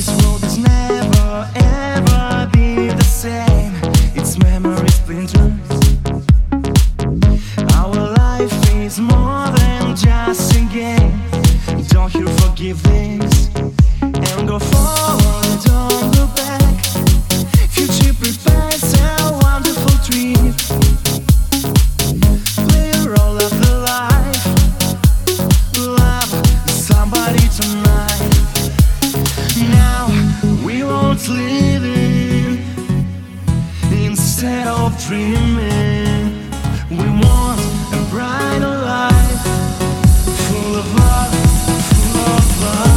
This world is never ever be the same. Its memories splintered. Our life is more than just a game. Don't you forgive this and go forward, don't look back. Future prepares a wonderful trip. Play a role of the life. Love somebody tonight. Now we won't live it. Instead of dreaming, we want a brighter life, full of love, full of love.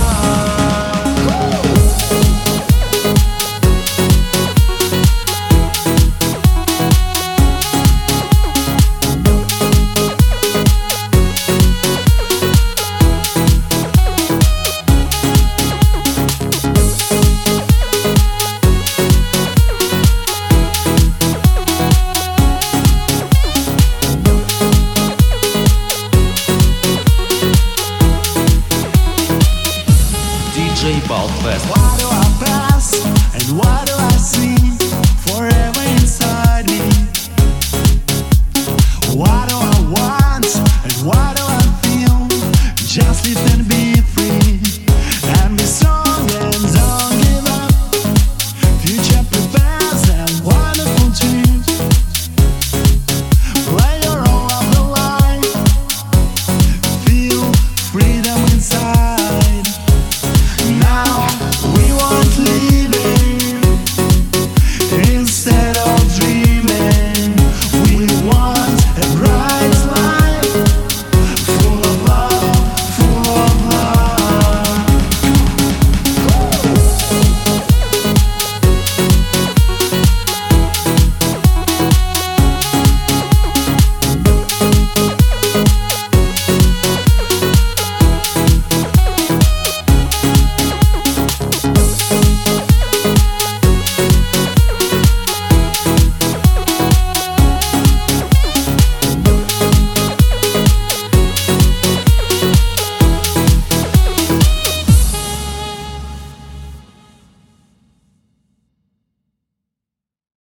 DJ Balfest. What do I pass and what do I see?